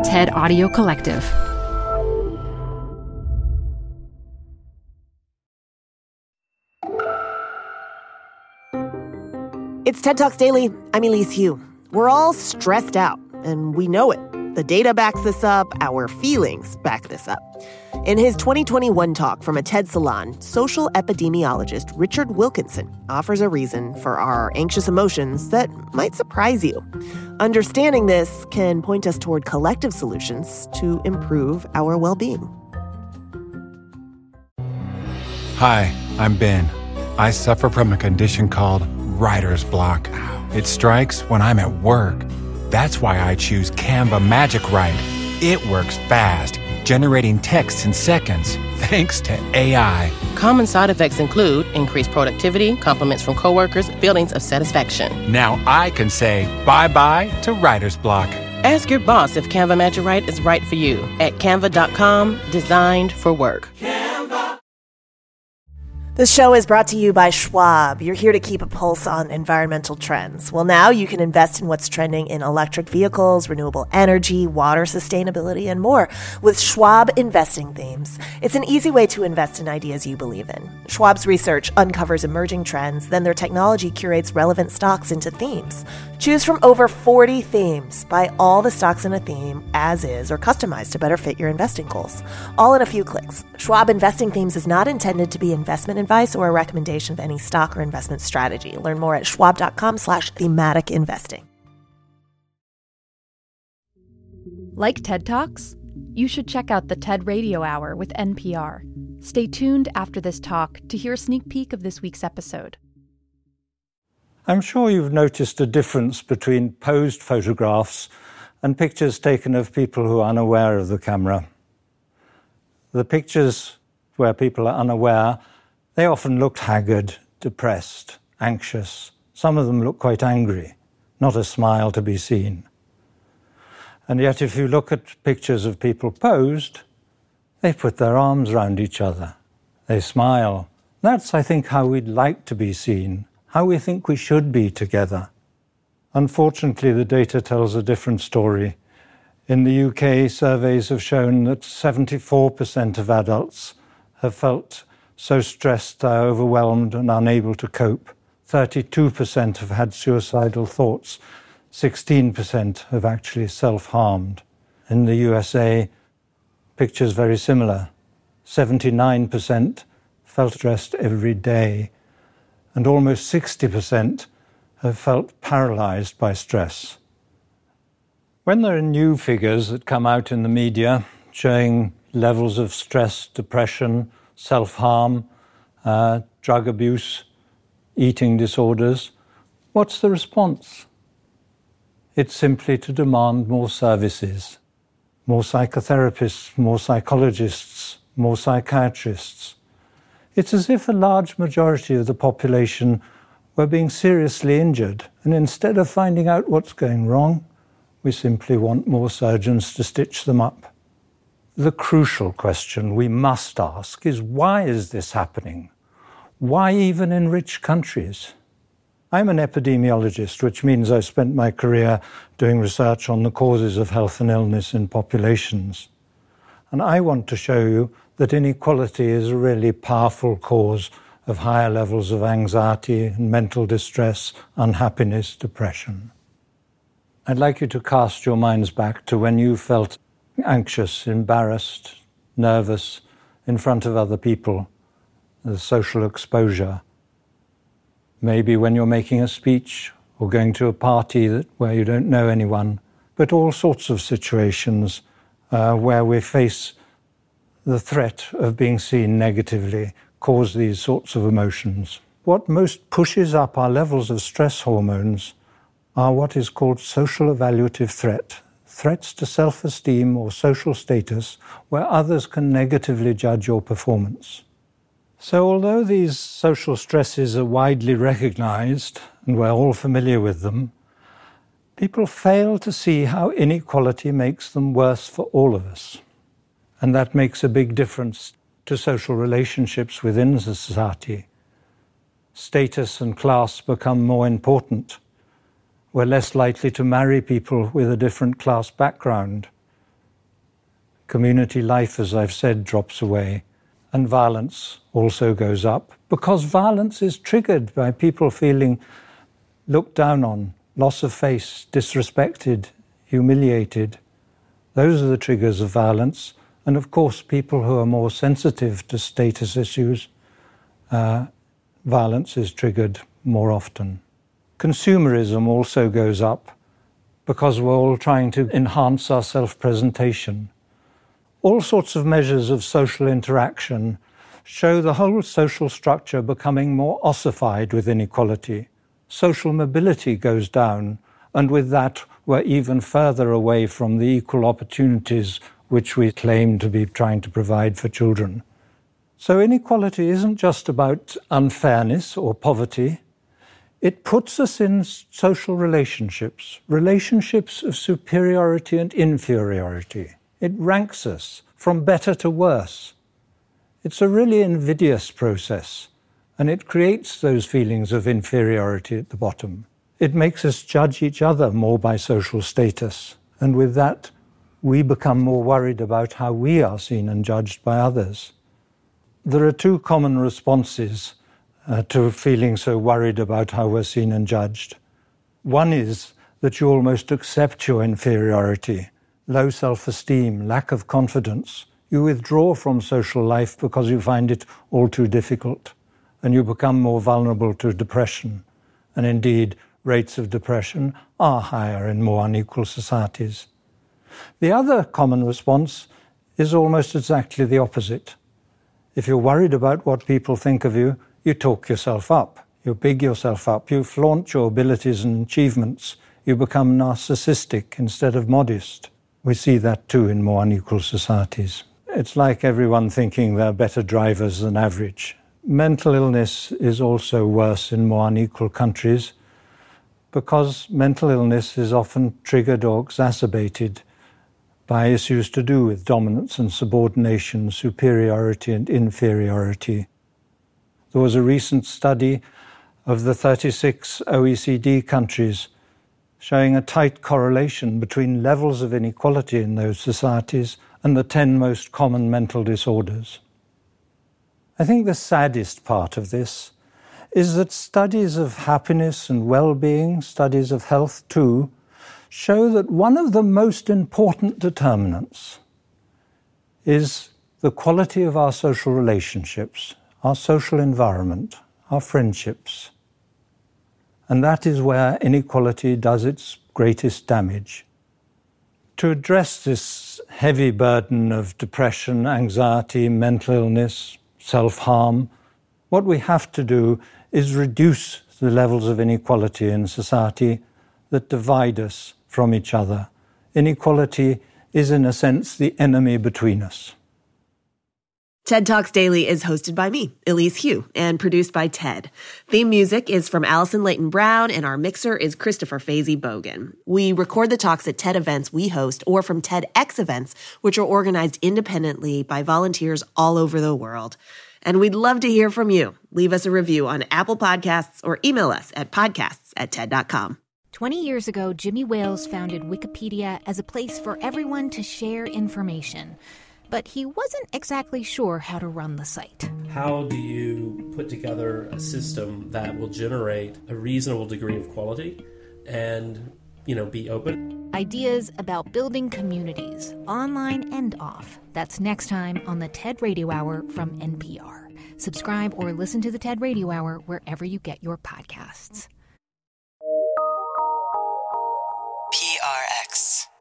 TED Audio Collective. It's TED Talks Daily. I'm Elise Hu. We're all stressed out, and we know it. The data backs this up. Our feelings back this up. In his 2021 talk from a TED Salon, social epidemiologist Richard Wilkinson offers a reason for our anxious emotions that might surprise you. Understanding this can point us toward collective solutions to improve our well-being. Hi, I'm Ben. I suffer from a condition called writer's block. It strikes when I'm at work. That's why I choose Canva Magic Write. It works fast, generating text in seconds, thanks to AI. Common side effects include increased productivity, compliments from coworkers, feelings of satisfaction. Now I can say bye-bye to writer's block. Ask your boss if Canva Magic Write is right for you at canva.com, designed for work. This show is brought to you by Schwab. You're here to keep a pulse on environmental trends. Well, now you can invest in what's trending in electric vehicles, renewable energy, water sustainability, and more with Schwab Investing Themes. It's an easy way to invest in ideas you believe in. Schwab's research uncovers emerging trends, then their technology curates relevant stocks into themes. Choose from over 40 themes. Buy all the stocks in a theme as is or customized to better fit your investing goals. All in a few clicks. Schwab Investing Themes is not intended to be investment advice or a recommendation of any stock or investment strategy. Learn more at schwab.com/thematic investing. Like TED Talks? You should check out the TED Radio Hour with NPR. Stay tuned after this talk to hear a sneak peek of this week's episode. I'm sure you've noticed a difference between posed photographs and pictures taken of people who are unaware of the camera. The pictures where people are unaware, they often look haggard, depressed, anxious. Some of them look quite angry, not a smile to be seen. And yet if you look at pictures of people posed, they put their arms around each other. They smile. That's, I think, how we'd like to be seen, how we think we should be together. Unfortunately, the data tells a different story. In the UK, surveys have shown that 74% of adults have felt so stressed they're overwhelmed and unable to cope. 32% have had suicidal thoughts. 16% have actually self-harmed. In the USA, pictures very similar. 79% felt stressed every day, and almost 60% have felt paralyzed by stress. When there are new figures that come out in the media showing levels of stress, depression, self-harm, drug abuse, eating disorders, what's the response? It's simply to demand more services, more psychotherapists, more psychologists, more psychiatrists. It's as if a large majority of the population were being seriously injured, and instead of finding out what's going wrong, we simply want more surgeons to stitch them up. The crucial question we must ask is, why is this happening? Why even in rich countries? I'm an epidemiologist, which means I spent my career doing research on the causes of health and illness in populations. And I want to show you that inequality is a really powerful cause of higher levels of anxiety and mental distress, unhappiness, depression. I'd like you to cast your minds back to when you felt anxious, embarrassed, nervous in front of other people, the social exposure. Maybe when you're making a speech or going to a party where you don't know anyone, but all sorts of situations where we face the threat of being seen negatively cause these sorts of emotions. What most pushes up our levels of stress hormones are what is called social evaluative threat, threats to self-esteem or social status where others can negatively judge your performance. So although these social stresses are widely recognized, and we're all familiar with them, people fail to see how inequality makes them worse for all of us. And that makes a big difference to social relationships within society. Status and class become more important. We're less likely to marry people with a different class background. Community life, as I've said, drops away. And violence also goes up, because violence is triggered by people feeling looked down on, loss of face, disrespected, humiliated. Those are the triggers of violence. And of course, people who are more sensitive to status issues, violence is triggered more often. Consumerism also goes up because we're all trying to enhance our self-presentation. All sorts of measures of social interaction show the whole social structure becoming more ossified with inequality. Social mobility goes down, and with that, we're even further away from the equal opportunities which we claim to be trying to provide for children. So inequality isn't just about unfairness or poverty. It puts us in social relationships, relationships of superiority and inferiority. It ranks us from better to worse. It's a really invidious process, and it creates those feelings of inferiority at the bottom. It makes us judge each other more by social status, and with that, we become more worried about how we are seen and judged by others. There are two common responses to feeling so worried about how we're seen and judged. One is that you almost accept your inferiority, low self-esteem, lack of confidence. You withdraw from social life because you find it all too difficult, and you become more vulnerable to depression. And indeed, rates of depression are higher in more unequal societies. The other common response is almost exactly the opposite. If you're worried about what people think of you, you talk yourself up, you big yourself up, you flaunt your abilities and achievements, you become narcissistic instead of modest. We see that too in more unequal societies. It's like everyone thinking they're better drivers than average. Mental illness is also worse in more unequal countries because mental illness is often triggered or exacerbated by issues to do with dominance and subordination, superiority and inferiority. There was a recent study of the 36 OECD countries showing a tight correlation between levels of inequality in those societies and the 10 most common mental disorders. I think the saddest part of this is that studies of happiness and well-being, studies of health too, show that one of the most important determinants is the quality of our social relationships, our social environment, our friendships. And that is where inequality does its greatest damage. To address this heavy burden of depression, anxiety, mental illness, self-harm, what we have to do is reduce the levels of inequality in society that divide us from each other. Inequality is, in a sense, the enemy between us. TED Talks Daily is hosted by me, Elise Hu, and produced by TED. Theme music is from Allison Leighton Brown, and our mixer is Christopher Fazy Bogan. We record the talks at TED events we host or from TEDx events, which are organized independently by volunteers all over the world. And we'd love to hear from you. Leave us a review on Apple Podcasts or email us at podcasts@ted.com. 20 years ago, Jimmy Wales founded Wikipedia as a place for everyone to share information. But he wasn't exactly sure how to run the site. How do you put together a system that will generate a reasonable degree of quality and, be open? Ideas about building communities, online and off. That's next time on the TED Radio Hour from NPR. Subscribe or listen to the TED Radio Hour wherever you get your podcasts. PRX.